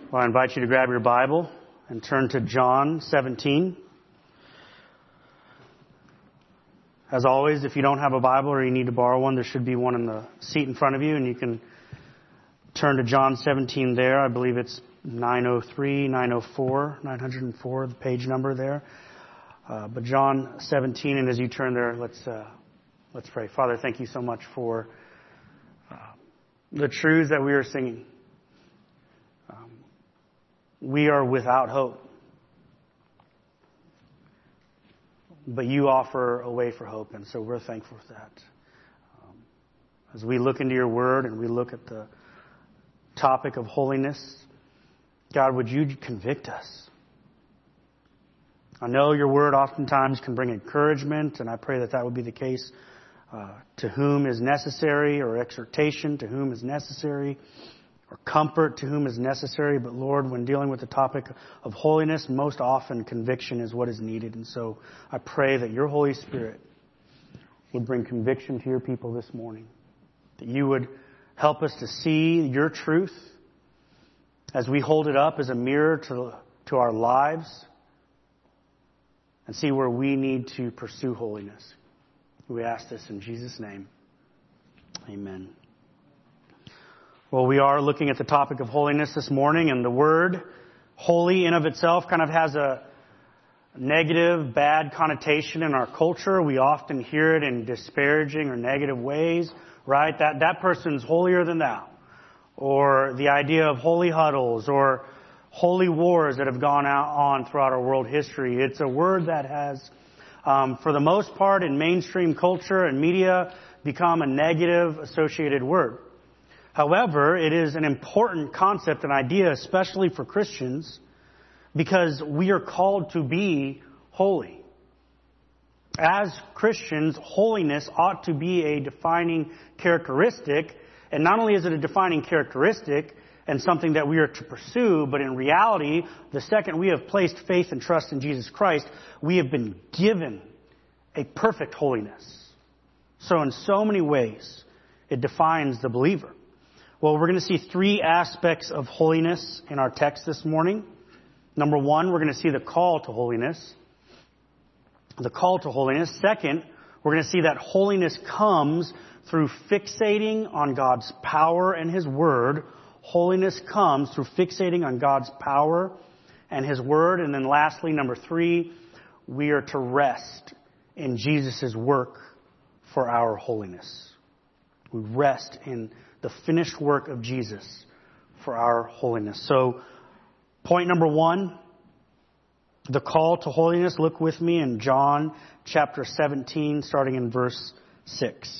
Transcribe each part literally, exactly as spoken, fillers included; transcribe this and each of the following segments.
Well, I invite you to grab your Bible and turn to John seventeen. As always, if you don't have a Bible or you need to borrow one, there should be one in the seat in front of you, and you can turn to John seventeen there. I believe it's nine oh three, nine oh four, nine oh four, the page number there. Uh, but John seventeen, and as you turn there, let's uh, let's pray. Father, thank you so much for uh, the truths that we are singing. Um, we are without hope, but you offer a way for hope, and so we're thankful for that. Um, as we look into your word and we look at the topic of holiness, God, would you convict us? I know your word oftentimes can bring encouragement, and I pray that that would be the case uh, to whom is necessary, or exhortation to whom is necessary, or comfort to whom is necessary. But Lord, when dealing with the topic of holiness, most often conviction is what is needed. And so I pray that your Holy Spirit would bring conviction to your people this morning, that you would help us to see your truth as we hold it up as a mirror to, to our lives, and see where we need to pursue holiness. We ask this in Jesus' name. Amen. Well, we are looking at the topic of holiness this morning, and the word holy in of itself kind of has a negative, bad connotation in our culture. We often hear it in disparaging or negative ways, right? That, that person's holier than thou. Or the idea of holy huddles or holy wars that have gone out on throughout our world history. It's a word that has, um, for the most part in mainstream culture and media, become a negative associated word. However, it is an important concept and idea, especially for Christians, because we are called to be holy. As Christians, holiness ought to be a defining characteristic. And not only is it a defining characteristic and something that we are to pursue, but in reality, the second we have placed faith and trust in Jesus Christ, we have been given a perfect holiness. So in so many ways, it defines the believer. Well, we're going to see three aspects of holiness in our text this morning. Number one, we're going to see the call to holiness. The call to holiness. Second, we're going to see that holiness comes through fixating on God's power and His Word. Holiness comes through fixating on God's power and His Word. And then lastly, number three, we are to rest in Jesus' work for our holiness. We rest in the finished work of Jesus for our holiness. So, point number one, the call to holiness. Look with me in John chapter seventeen, starting in verse six.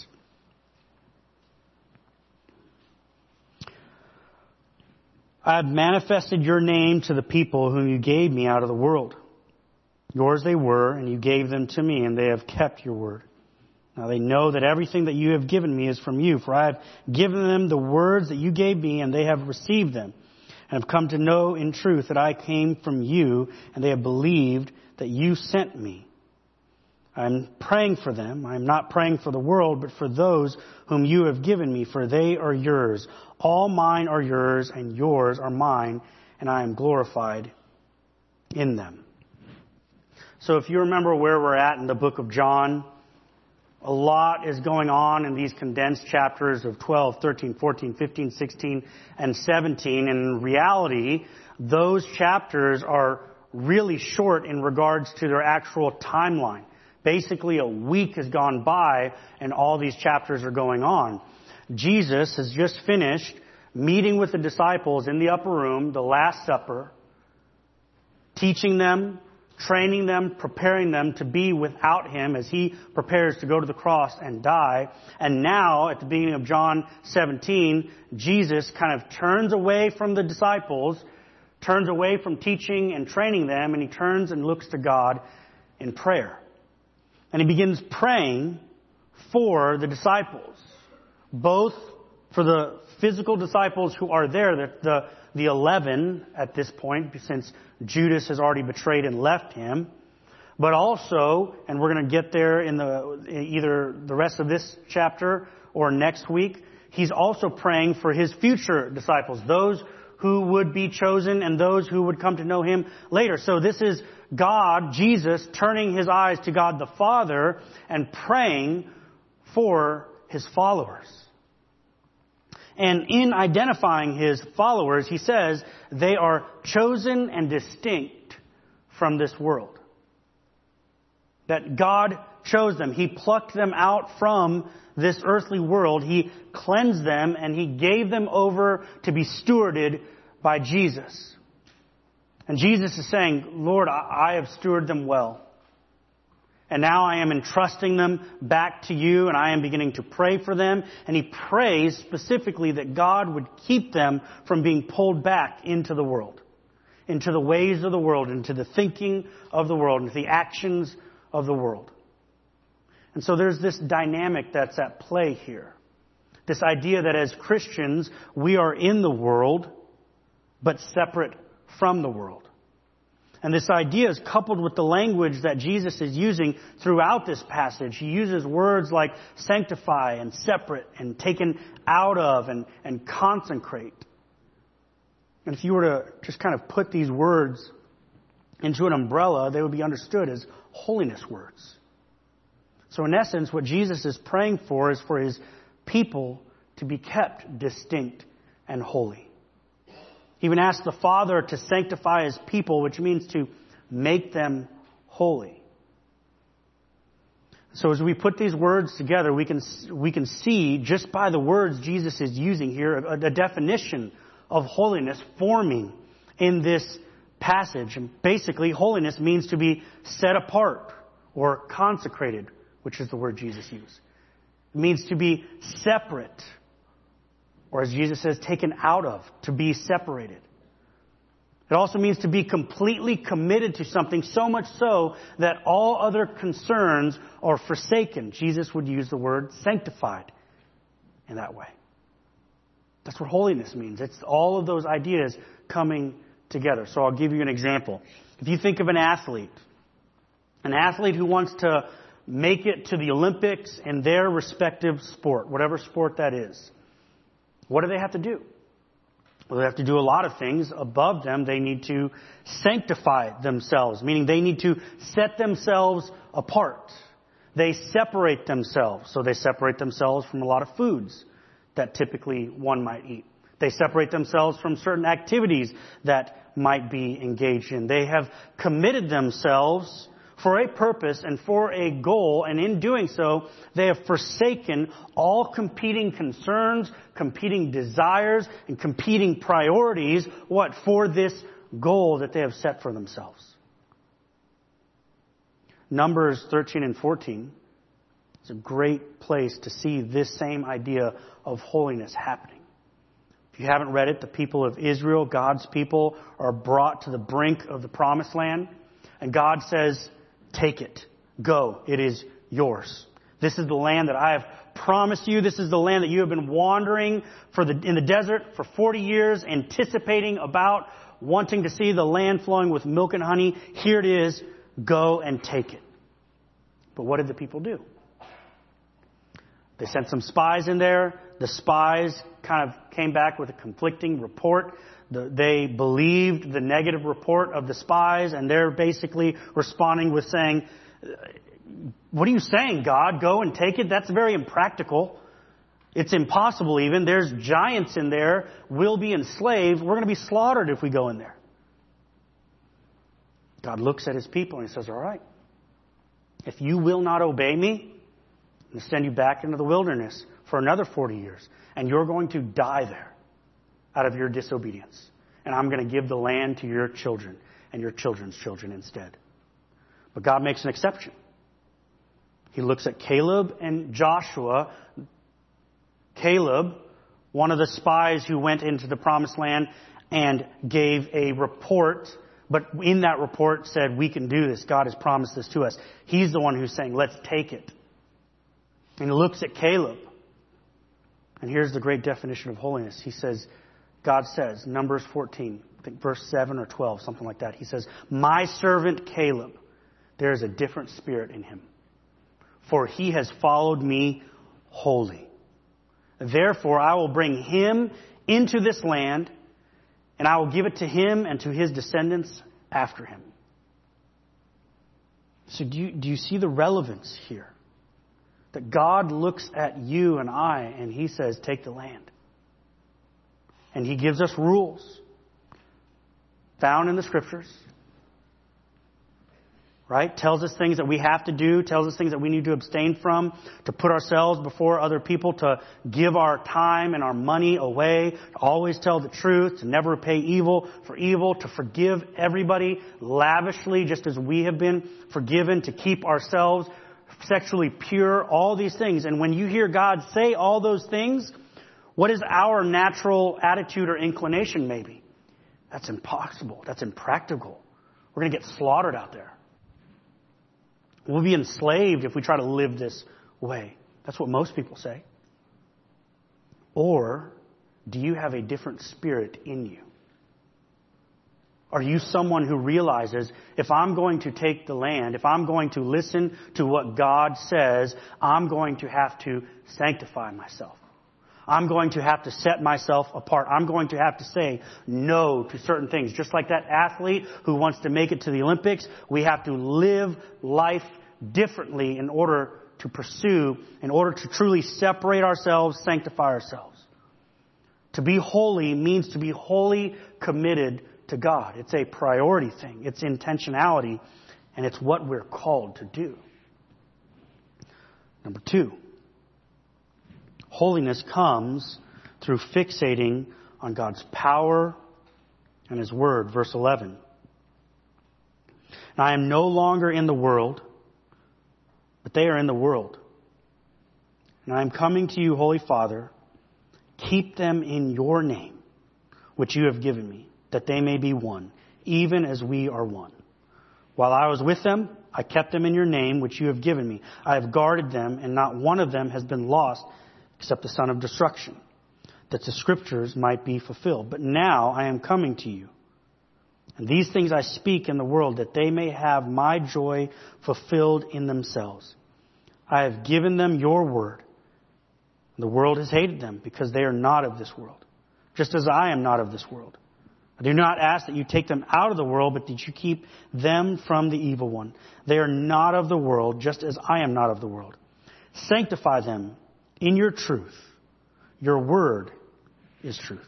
I have manifested your name to the people whom you gave me out of the world. Yours they were, and you gave them to me, and they have kept your word. Now they know that everything that you have given me is from you, for I have given them the words that you gave me, and they have received them, and have come to know in truth that I came from you, and they have believed that you sent me. I am praying for them. I am not praying for the world, but for those whom you have given me, for they are yours. All mine are yours, and yours are mine, and I am glorified in them. So if you remember where we're at in the book of John, a lot is going on in these condensed chapters of twelve, thirteen, fourteen, fifteen, sixteen, and seventeen. And in reality, those chapters are really short in regards to their actual timeline. Basically, a week has gone by and all these chapters are going on. Jesus has just finished meeting with the disciples in the upper room, the Last Supper, teaching them, training them, preparing them to be without Him as He prepares to go to the cross and die. And now, at the beginning of John seventeen, Jesus kind of turns away from the disciples, turns away from teaching and training them, and He turns and looks to God in prayer. And He begins praying for the disciples, both for the physical disciples who are there, the, the, the eleven at this point, since Judas has already betrayed and left Him, but also, and we're going to get there in the either the rest of this chapter or next week, He's also praying for His future disciples, those who would be chosen and those who would come to know him later. So this is God, Jesus, turning his eyes to God the Father and praying for his followers. And in identifying his followers, he says they are chosen and distinct from this world. That God chose them. He plucked them out from this earthly world. He cleansed them and he gave them over to be stewarded by Jesus. And Jesus is saying, Lord, I have stewarded them well. And now I am entrusting them back to you, and I am beginning to pray for them. And he prays specifically that God would keep them from being pulled back into the world, into the ways of the world, into the thinking of the world, into the actions of the world. And so there's this dynamic that's at play here. This idea that as Christians, we are in the world, but separate from the world. And this idea is coupled with the language that Jesus is using throughout this passage. He uses words like sanctify and separate and taken out of and, and consecrate. And if you were to just kind of put these words into an umbrella, they would be understood as holiness words. So in essence, what Jesus is praying for is for his people to be kept distinct and holy. He even asked the Father to sanctify his people, which means to make them holy. So as we put these words together, we can we can see just by the words Jesus is using here, a, a definition of holiness forming in this passage. And basically, holiness means to be set apart or consecrated, which is the word Jesus used. It means to be separate. Or as Jesus says, taken out of, to be separated. It also means to be completely committed to something, so much so that all other concerns are forsaken. Jesus would use the word sanctified in that way. That's what holiness means. It's all of those ideas coming together. So I'll give you an example. If you think of an athlete, an athlete who wants to make it to the Olympics in their respective sport, whatever sport that is, what do they have to do? Well, they have to do a lot of things. Above them, they need to sanctify themselves, meaning they need to set themselves apart. They separate themselves. So they separate themselves from a lot of foods that typically one might eat. They separate themselves from certain activities that might be engaged in. They have committed themselves for a purpose and for a goal, and in doing so, they have forsaken all competing concerns, competing desires, and competing priorities, what, for this goal that they have set for themselves. Numbers thirteen and fourteen is a great place to see this same idea of holiness happening. If you haven't read it, the people of Israel, God's people, are brought to the brink of the promised land, and God says, take it. Go. It is yours. This is the land that I have promised you. This is the land that you have been wandering for the, in the desert for forty years, anticipating about, wanting to see the land flowing with milk and honey. Here it is. Go and take it. But what did the people do? They sent some spies in there. The spies kind of came back with a conflicting report. The, they believed the negative report of the spies, and they're basically responding with saying, what are you saying, God? Go and take it? That's very impractical. It's impossible even. There's giants in there. We'll be enslaved. We're going to be slaughtered if we go in there. God looks at his people and he says, all right, if you will not obey me, I'm going to send you back into the wilderness for another forty years, and you're going to die there out of your disobedience. And I'm going to give the land to your children and your children's children instead. But God makes an exception. He looks at Caleb and Joshua. Caleb, one of the spies who went into the promised land and gave a report, but in that report said, we can do this. God has promised this to us. He's the one who's saying, let's take it. And he looks at Caleb. And here's the great definition of holiness. He says, God says, Numbers fourteen, I think verse seven or twelve, something like that. He says, my servant Caleb, there is a different spirit in him, for he has followed me wholly. Therefore, I will bring him into this land, and I will give it to him and to his descendants after him. So do you, do you see the relevance here? That God looks at you and I and he says, take the land. And he gives us rules found in the scriptures. Right? Tells us things that we have to do, tells us things that we need to abstain from, to put ourselves before other people, to give our time and our money away, to always tell the truth, to never repay evil for evil, to forgive everybody lavishly just as we have been forgiven, to keep ourselves sexually pure, all these things. And when you hear God say all those things, what is our natural attitude or inclination maybe? That's impossible. That's impractical. We're going to get slaughtered out there. We'll be enslaved if we try to live this way. That's what most people say. Or do you have a different spirit in you? Are you someone who realizes if I'm going to take the land, if I'm going to listen to what God says, I'm going to have to sanctify myself. I'm going to have to set myself apart. I'm going to have to say no to certain things. Just like that athlete who wants to make it to the Olympics, we have to live life differently in order to pursue, in order to truly separate ourselves, sanctify ourselves. To be holy means to be wholly committed to God. It's a priority thing. It's intentionality, and it's what we're called to do. Number two. Holiness comes through fixating on God's power and His Word. Verse eleven. And I am no longer in the world, but they are in the world. And I am coming to you, Holy Father. Keep them in your name, which you have given me, that they may be one, even as we are one. While I was with them, I kept them in your name, which you have given me. I have guarded them, and not one of them has been lost, except the son of destruction, that the scriptures might be fulfilled. But now I am coming to you. And these things I speak in the world, that they may have my joy fulfilled in themselves. I have given them your word. The world has hated them, because they are not of this world, just as I am not of this world. I do not ask that you take them out of the world, but that you keep them from the evil one. They are not of the world, just as I am not of the world. Sanctify them in your truth. Your word is truth.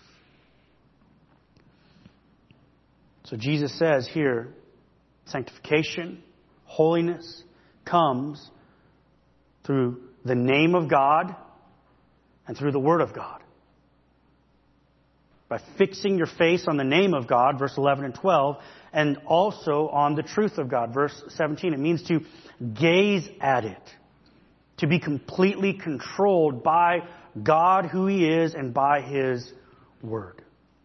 So Jesus says here, sanctification, holiness comes through the name of God and through the word of God. By fixing your face on the name of God, verse eleven and twelve, and also on the truth of God, verse seventeen. It means to gaze at it. To be completely controlled by God, who He is, and by His Word.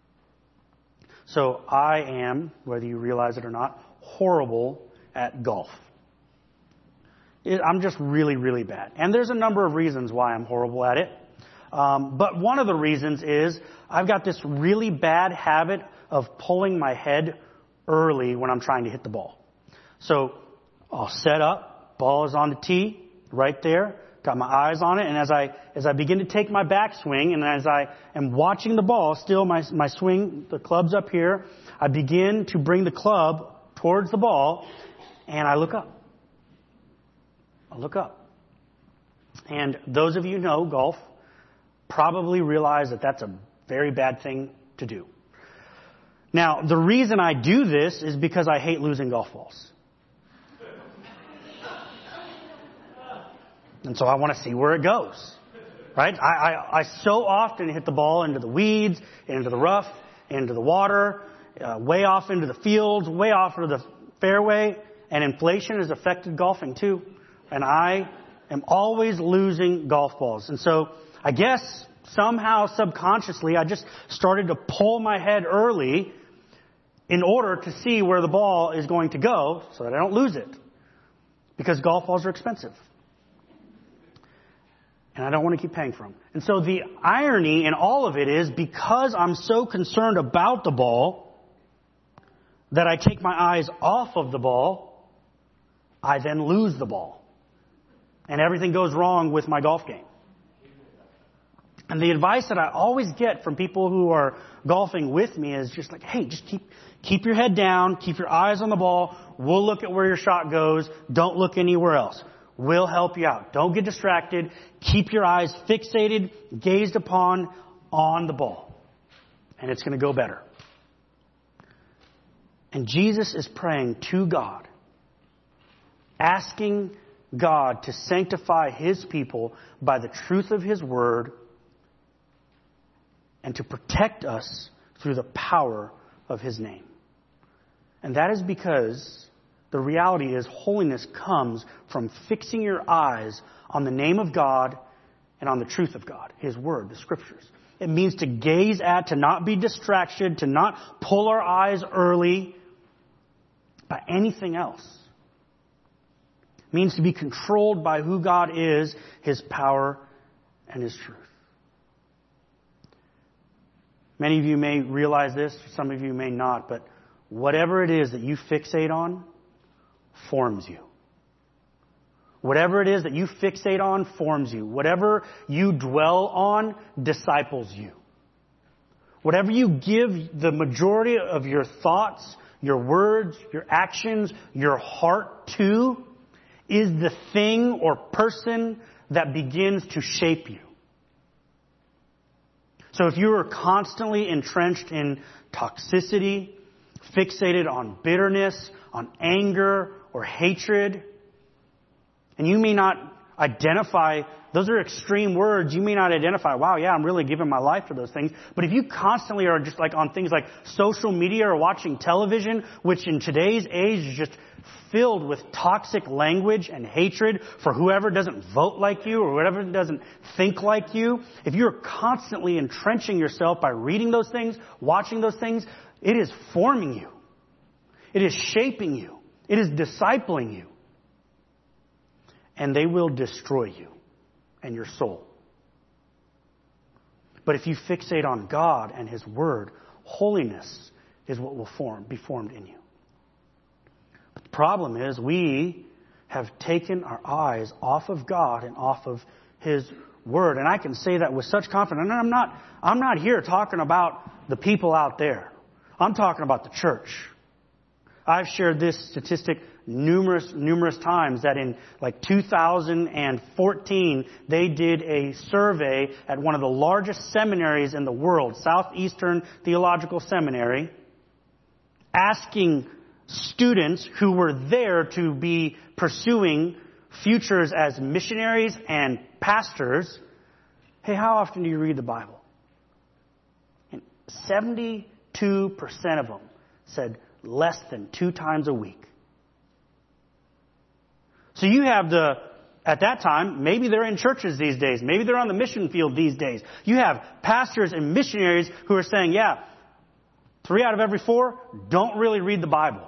So I am, whether you realize it or not, horrible at golf. It, I'm just really, really bad. And there's a number of reasons why I'm horrible at it. Um, but one of the reasons is I've got this really bad habit of pulling my head early when I'm trying to hit the ball. So I'll set up, ball is on the tee, right there, got my eyes on it, and as I as I begin to take my backswing, and as I am watching the ball, still my my swing, the club's up here, I begin to bring the club towards the ball, and I look up. I look up. And those of you who know golf probably realize that that's a very bad thing to do. Now, the reason I do this is because I hate losing golf balls. And so I want to see where it goes, right? I, I, I so often hit the ball into the weeds, into the rough, into the water, uh, way off into the fields, way off into the fairway. And inflation has affected golfing too. And I am always losing golf balls. And so I guess somehow subconsciously I just started to pull my head early in order to see where the ball is going to go so that I don't lose it. Because golf balls are expensive. And I don't want to keep paying for them. And so the irony in all of it is because I'm so concerned about the ball that I take my eyes off of the ball, I then lose the ball. And everything goes wrong with my golf game. And the advice that I always get from people who are golfing with me is just like, hey, just keep keep your head down, keep your eyes on the ball. We'll look at where your shot goes. Don't look anywhere else. We'll help you out. Don't get distracted. Keep your eyes fixated, gazed upon, on the ball. And it's going to go better. And Jesus is praying to God, asking God to sanctify His people by the truth of His Word and to protect us through the power of His name. And that is because the reality is holiness comes from fixing your eyes on the name of God and on the truth of God, His Word, the Scriptures. It means to gaze at, to not be distracted, to not pull our eyes early by anything else. It means to be controlled by who God is, His power, and His truth. Many of you may realize this, some of you may not, but whatever it is that you fixate on forms you. Whatever it is that you fixate on forms you. Whatever you dwell on disciples you. Whatever you give the majority of your thoughts, your words, your actions, your heart to is the thing or person that begins to shape you. So if you are constantly entrenched in toxicity, fixated on bitterness, on anger or hatred, and you may not identify, those are extreme words, you may not identify, wow, yeah, I'm really giving my life to those things. But if you constantly are just like on things like social media or watching television, which in today's age is just filled with toxic language and hatred for whoever doesn't vote like you or whoever doesn't think like you, if you're constantly entrenching yourself by reading those things, watching those things, it is forming you. It is shaping you. It is discipling you. And they will destroy you and your soul. But if you fixate on God and His Word, holiness is what will form, be formed in you. But the problem is we have taken our eyes off of God and off of His Word. And I can say that with such confidence. And I'm not, I'm not here talking about the people out there. I'm talking about the church. I've shared this statistic numerous, numerous times that in like two thousand fourteen, they did a survey at one of the largest seminaries in the world, Southeastern Theological Seminary, asking students who were there to be pursuing futures as missionaries and pastors, hey, how often do you read the Bible? And seventy-two percent of them said less than two times a week. So you have the, at that time, maybe they're in churches these days. Maybe they're on the mission field these days. You have pastors and missionaries who are saying, yeah, three out of every four don't really read the Bible.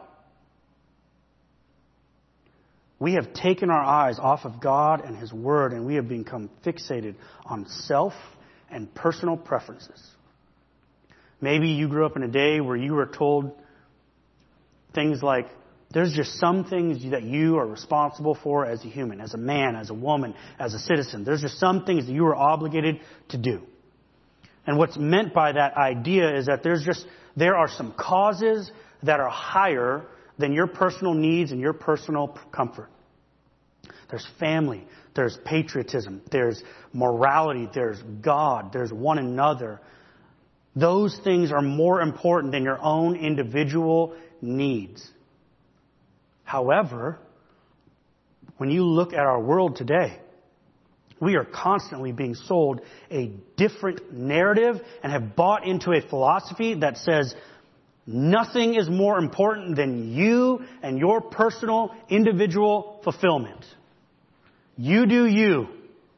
We have taken our eyes off of God and His Word, and we have become fixated on self and personal preferences. Maybe you grew up in a day where you were told things like, there's just some things that you are responsible for as a human, as a man, as a woman, as a citizen. There's just some things that you are obligated to do. And what's meant by that idea is that there's just, there are some causes that are higher than your personal needs and your personal comfort. There's family, there's patriotism, there's morality, there's God, there's one another. Those things are more important than your own individual needs. However, when you look at our world today, we are constantly being sold a different narrative and have bought into a philosophy that says nothing is more important than you and your personal individual fulfillment. You do you.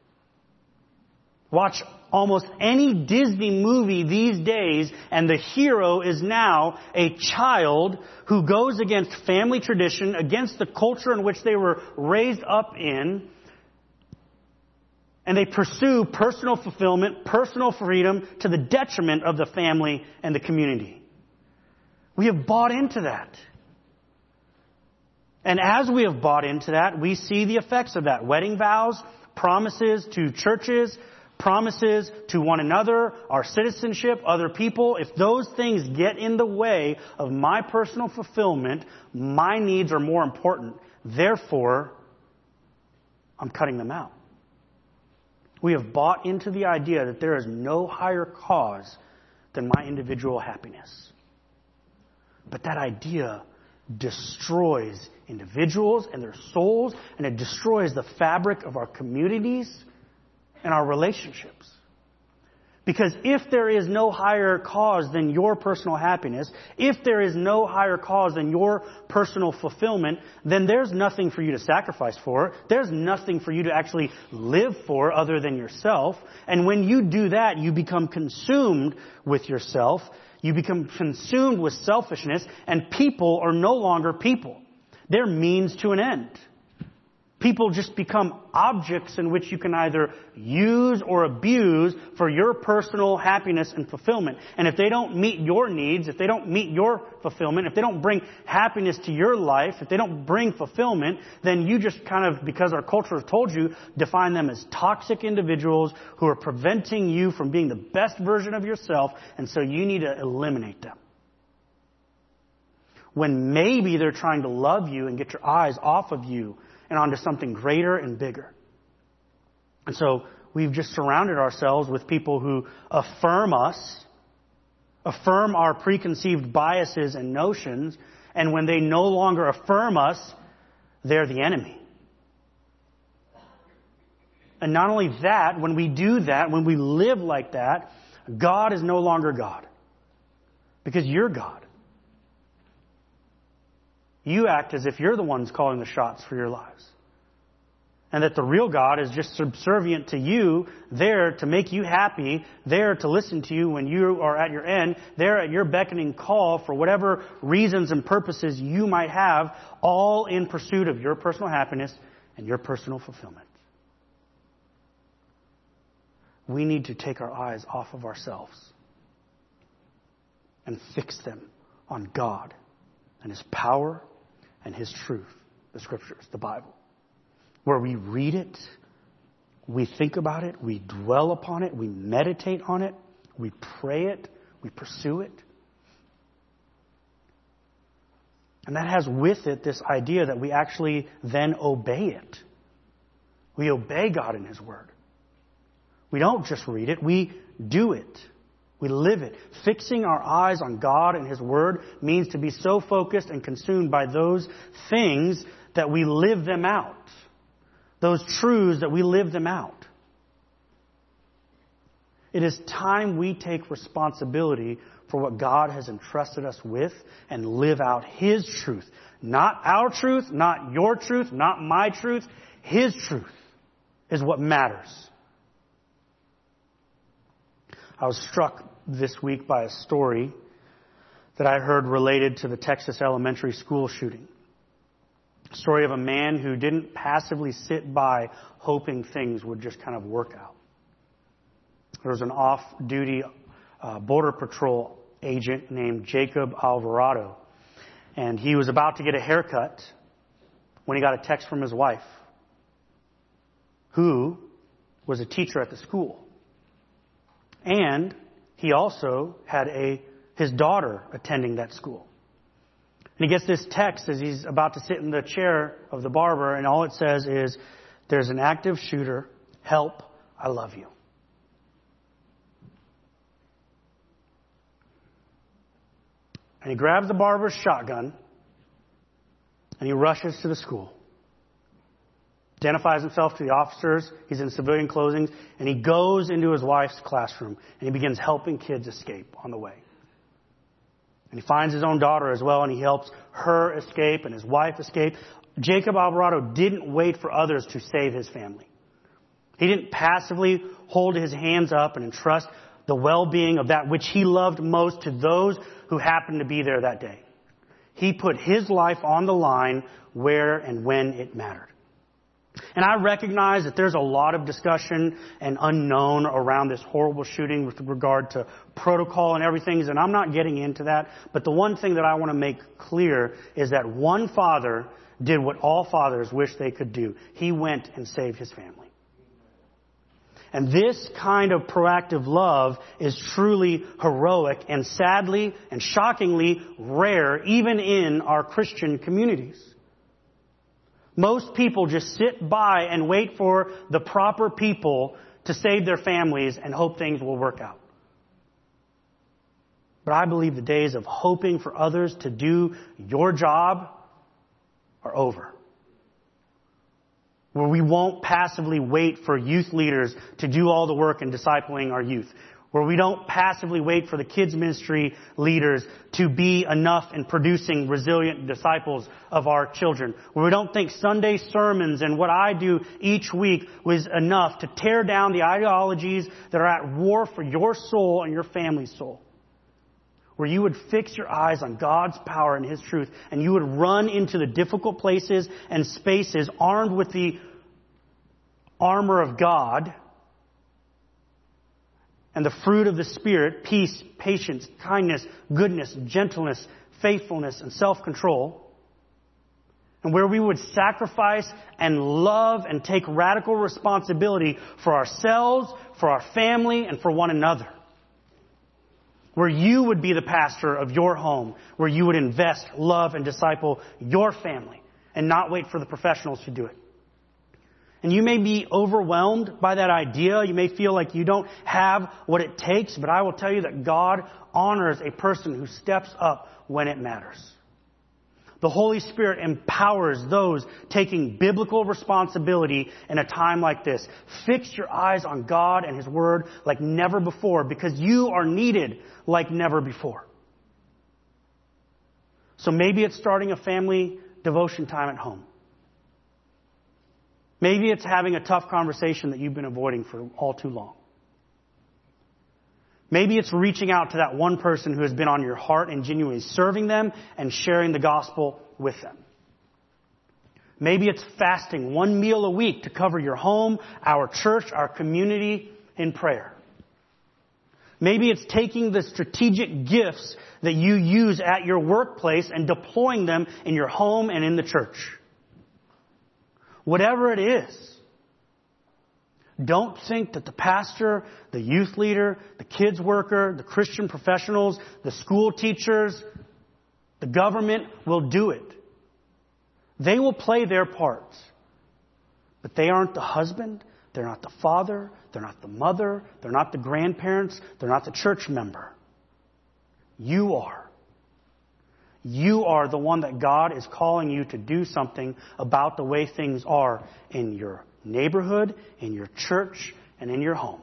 Watch almost any Disney movie these days, and the hero is now a child who goes against family tradition, against the culture in which they were raised up in, and they pursue personal fulfillment, personal freedom to the detriment of the family and the community. We have bought into that. And as we have bought into that, we see the effects of that. Wedding vows, promises to churches, promises to one another, our citizenship, other people, if those things get in the way of my personal fulfillment, my needs are more important. Therefore, I'm cutting them out. We have bought into the idea that there is no higher cause than my individual happiness. But that idea destroys individuals and their souls, and it destroys the fabric of our communities and our relationships. Because if there is no higher cause than your personal happiness, if there is no higher cause than your personal fulfillment, then there's nothing for you to sacrifice for. There's nothing for you to actually live for other than yourself. And when you do that, you become consumed with yourself. You become consumed with selfishness, and people are no longer people. They're means to an end. People just become objects in which you can either use or abuse for your personal happiness and fulfillment. And if they don't meet your needs, if they don't meet your fulfillment, if they don't bring happiness to your life, if they don't bring fulfillment, then you just kind of, because our culture has told you, define them as toxic individuals who are preventing you from being the best version of yourself, and so you need to eliminate them. When maybe they're trying to love you and get your eyes off of you and onto something greater and bigger. And so we've just surrounded ourselves with people who affirm us, affirm our preconceived biases and notions, and when they no longer affirm us, they're the enemy. And not only that, when we do that, when we live like that, God is no longer God. Because you're God. You act as if you're the ones calling the shots for your lives. And that the real God is just subservient to you, there to make you happy, there to listen to you when you are at your end, there at your beckoning call for whatever reasons and purposes you might have, all in pursuit of your personal happiness and your personal fulfillment. We need to take our eyes off of ourselves and fix them on God and His power and His truth, the Scriptures, the Bible. Where we read it, we think about it, we dwell upon it, we meditate on it, we pray it, we pursue it. And that has with it this idea that we actually then obey it. We obey God in His Word. We don't just read it, we do it. We live it. Fixing our eyes on God and His Word means to be so focused and consumed by those things that we live them out. Those truths that we live them out. It is time we take responsibility for what God has entrusted us with and live out His truth. Not our truth, not your truth, not my truth. His truth is what matters. I was struck this week by a story that I heard related to the Texas elementary school shooting. A story of a man who didn't passively sit by hoping things would just kind of work out. There was an off-duty uh, Border Patrol agent named Jacob Alvarado, and he was about to get a haircut when he got a text from his wife, who was a teacher at the school. And he also had a his daughter attending that school. And he gets this text as he's about to sit in the chair of the barber, and all it says is, "There's an active shooter. Help, I love you." And he grabs the barber's shotgun, and he rushes to the school. Identifies himself to the officers. He's in civilian clothing, and he goes into his wife's classroom, and he begins helping kids escape on the way. And he finds his own daughter as well, and he helps her escape and his wife escape. Jacob Alvarado didn't wait for others to save his family. He didn't passively hold his hands up and entrust the well-being of that which he loved most to those who happened to be there that day. He put his life on the line where and when it mattered. And I recognize that there's a lot of discussion and unknown around this horrible shooting with regard to protocol and everything, and I'm not getting into that. But the one thing that I want to make clear is that one father did what all fathers wish they could do. He went and saved his family. And this kind of proactive love is truly heroic and sadly and shockingly rare even in our Christian communities. Most people just sit by and wait for the proper people to save their families and hope things will work out. But I believe the days of hoping for others to do your job are over. Where we won't passively wait for youth leaders to do all the work in discipling our youth. Where we don't passively wait for the kids ministry leaders to be enough in producing resilient disciples of our children. Where we don't think Sunday sermons and what I do each week was enough to tear down the ideologies that are at war for your soul and your family's soul. Where you would fix your eyes on God's power and His truth, and you would run into the difficult places and spaces armed with the armor of God and the fruit of the Spirit, peace, patience, kindness, goodness, gentleness, faithfulness, and self-control. And where we would sacrifice and love and take radical responsibility for ourselves, for our family, and for one another. Where you would be the pastor of your home, where you would invest, love, and disciple your family, and not wait for the professionals to do it. And you may be overwhelmed by that idea. You may feel like you don't have what it takes, but I will tell you that God honors a person who steps up when it matters. The Holy Spirit empowers those taking biblical responsibility in a time like this. Fix your eyes on God and His Word like never before, because you are needed like never before. So maybe it's starting a family devotion time at home. Maybe it's having a tough conversation that you've been avoiding for all too long. Maybe it's reaching out to that one person who has been on your heart and genuinely serving them and sharing the gospel with them. Maybe it's fasting one meal a week to cover your home, our church, our community in prayer. Maybe it's taking the strategic gifts that you use at your workplace and deploying them in your home and in the church. Whatever it is, don't think that the pastor, the youth leader, the kids worker, the Christian professionals, the school teachers, the government will do it. They will play their parts. But they aren't the husband, they're not the father, they're not the mother, they're not the grandparents, they're not the church member. You are. You are the one that God is calling you to do something about the way things are in your neighborhood, in your church, and in your home.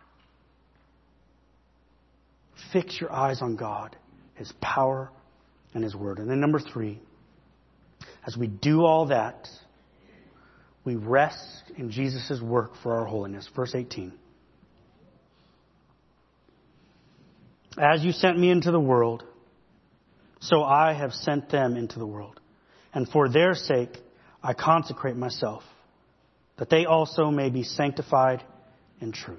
Fix your eyes on God, His power, and His Word. And then number three, as we do all that, we rest in Jesus' work for our holiness. Verse eighteen. As you sent me into the world, so I have sent them into the world. And for their sake, I consecrate myself, that they also may be sanctified in truth.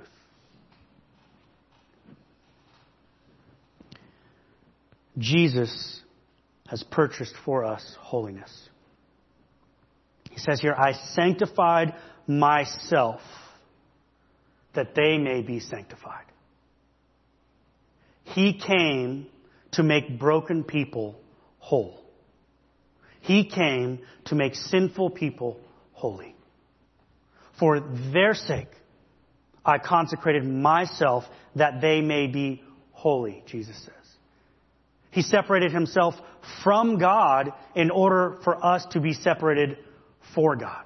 Jesus has purchased for us holiness. He says here, I sanctified myself, that they may be sanctified. He came to make broken people whole. He came to make sinful people holy. For their sake, I consecrated myself that they may be holy, Jesus says. He separated Himself from God in order for us to be separated for God.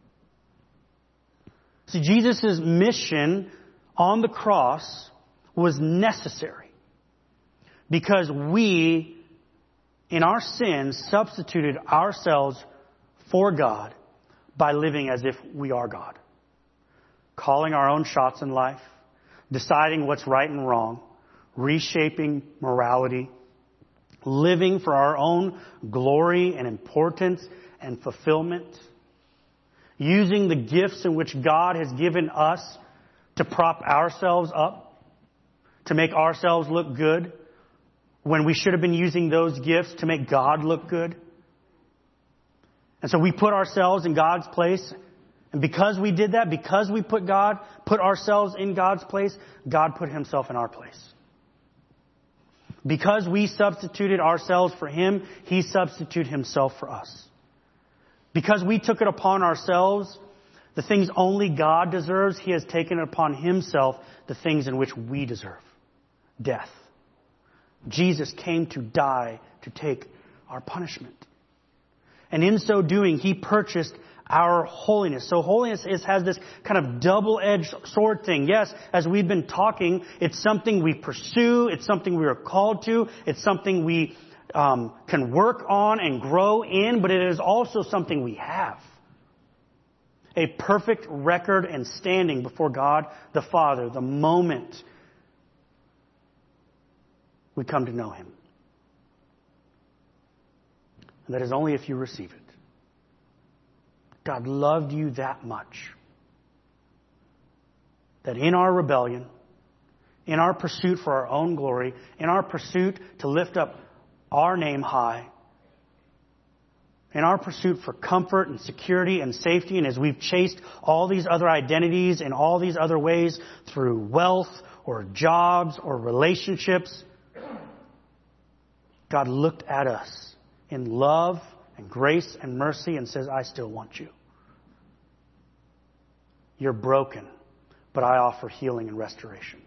See, Jesus' mission on the cross was necessary because we, in our sins, substituted ourselves for God by living as if we are God. Calling our own shots in life, deciding what's right and wrong, reshaping morality, living for our own glory and importance and fulfillment, using the gifts in which God has given us to prop ourselves up, to make ourselves look good, when we should have been using those gifts to make God look good. And so we put ourselves in God's place And because we did that, because we put God, put ourselves in God's place, God put himself in our place. Because we substituted ourselves for him, he substituted himself for us. Because we took it upon ourselves, the things only God deserves, he has taken it upon himself, the things in which we deserve. Death. Jesus came to die to take our punishment. And in so doing, he purchased our holiness. So holiness is, has this kind of double-edged sword thing. Yes, as we've been talking, it's something we pursue. It's something we are called to. It's something we um, can work on and grow in. But it is also something we have. A perfect record and standing before God the Father the moment we come to know him. And that is only if you receive it. God loved you that much that in our rebellion, in our pursuit for our own glory, in our pursuit to lift up our name high, in our pursuit for comfort and security and safety, and as we've chased all these other identities in all these other ways through wealth or jobs or relationships, God looked at us in love and grace and mercy and says, I still want you. You're broken, but I offer healing and restoration.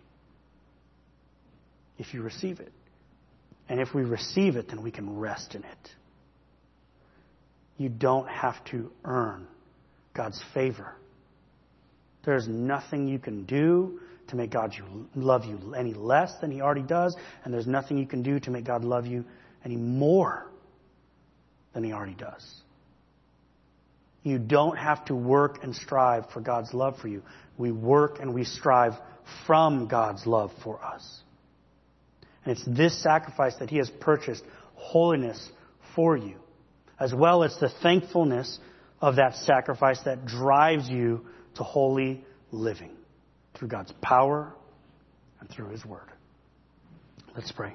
If you receive it. And if we receive it, then we can rest in it. You don't have to earn God's favor. There's nothing you can do to make God love you any less than he already does. And there's nothing you can do to make God love you any more than he already does. You don't have to work and strive for God's love for you. We work and we strive from God's love for us. And it's this sacrifice that he has purchased holiness for you, as well as the thankfulness of that sacrifice that drives you to holy living through God's power and through his word. Let's pray.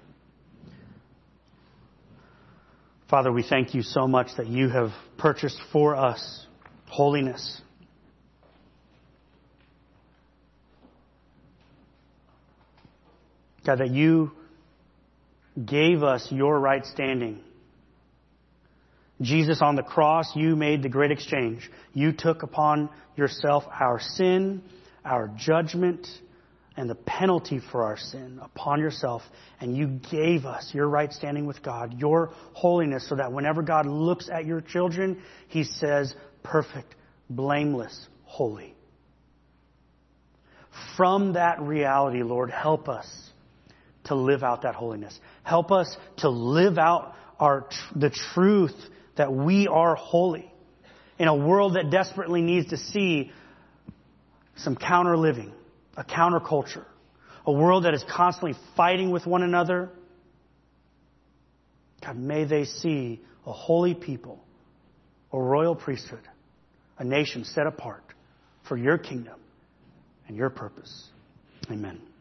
Father, we thank you so much that you have purchased for us holiness. God, that you gave us your right standing. Jesus, on the cross, you made the great exchange. You took upon yourself our sin, our judgment, and the penalty for our sin upon yourself. And you gave us your right standing with God, your holiness, so that whenever God looks at your children, he says, perfect, blameless, holy. From that reality, Lord, help us to live out that holiness. Help us to live out our the truth that we are holy in a world that desperately needs to see some counter living, a counterculture, a world that is constantly fighting with one another. God, may they see a holy people, a royal priesthood, a nation set apart for your kingdom and your purpose. Amen.